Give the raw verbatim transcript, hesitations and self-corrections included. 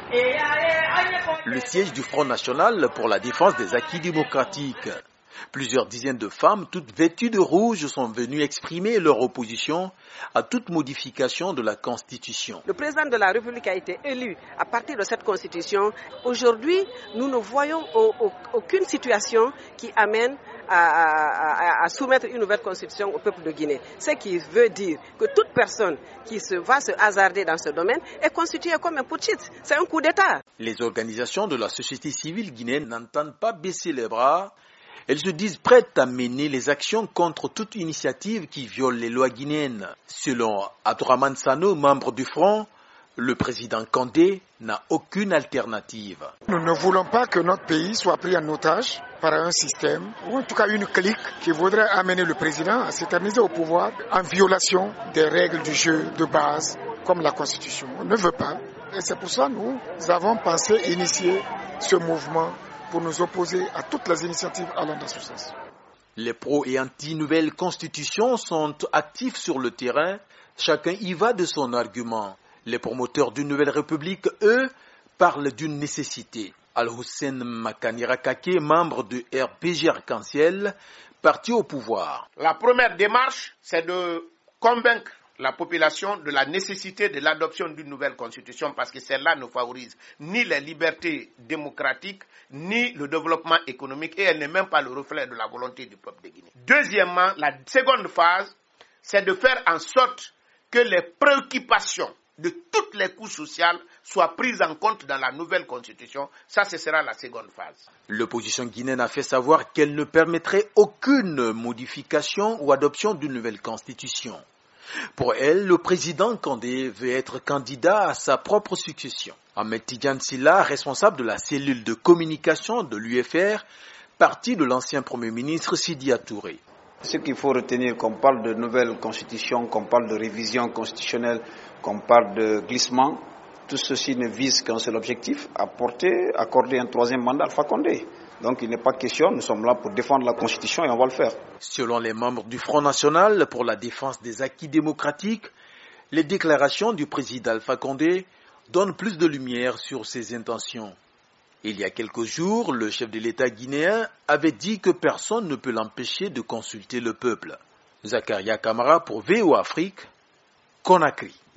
Le siège du Front National pour la défense des acquis démocratiques. Plusieurs dizaines de femmes, toutes vêtues de rouge, sont venues exprimer leur opposition à toute modification de la Constitution. Le président de la République a été élu à partir de cette Constitution. Aujourd'hui, nous ne voyons aucune situation qui amène à, à, à soumettre une nouvelle Constitution au peuple de Guinée. Ce qui veut dire que toute personne qui se, va se hasarder dans ce domaine est constituée comme un putschiste. C'est un coup d'État. Les organisations de la société civile guinéenne n'entendent pas baisser les bras. Elles se disent prêtes à mener les actions contre toute initiative qui viole les lois guinéennes. Selon Abdourahmane Sano, membre du Front, le président Kandé n'a aucune alternative. Nous ne voulons pas que notre pays soit pris en otage par un système, ou en tout cas une clique qui voudrait amener le président à s'éterniser au pouvoir en violation des règles du jeu de base, comme la Constitution. On ne veut pas. Et c'est pour ça que nous avons pensé initier ce mouvement pour nous opposer à toutes les initiatives allant dans ce sens. Les pro- et anti-nouvelle constitution sont actifs sur le terrain. Chacun y va de son argument. Les promoteurs d'une nouvelle république, eux, parlent d'une nécessité. Al-Hussein Makanira-Kake, membre de R P G Arc-en-Ciel, parti au pouvoir. La première démarche, c'est de convaincre la population de la nécessité de l'adoption d'une nouvelle constitution parce que celle-là ne favorise ni les libertés démocratiques ni le développement économique et elle n'est même pas le reflet de la volonté du peuple de Guinée. Deuxièmement, la seconde phase, c'est de faire en sorte que les préoccupations de toutes les couches sociales soient prises en compte dans la nouvelle constitution. Ça, ce sera la seconde phase. L'opposition guinéenne a fait savoir qu'elle ne permettrait aucune modification ou adoption d'une nouvelle constitution. Pour elle, le président Kandé veut être candidat à sa propre succession. Ahmed Tidiane Silla, responsable de la cellule de communication de l'U F R, parti de l'ancien Premier ministre Sidi Touré. Ce qu'il faut retenir, qu'on parle de nouvelle constitution, qu'on parle de révision constitutionnelle, qu'on parle de glissement, tout ceci ne vise qu'un seul objectif, apporter, accorder un troisième mandat à Alpha Condé. Donc il n'est pas question, nous sommes là pour défendre la Constitution et on va le faire. Selon les membres du Front National pour la défense des acquis démocratiques, les déclarations du président Alpha Condé donnent plus de lumière sur ses intentions. Il y a quelques jours, le chef de l'État guinéen avait dit que personne ne peut l'empêcher de consulter le peuple. Zakaria Kamara pour V O Afrique, Conakry.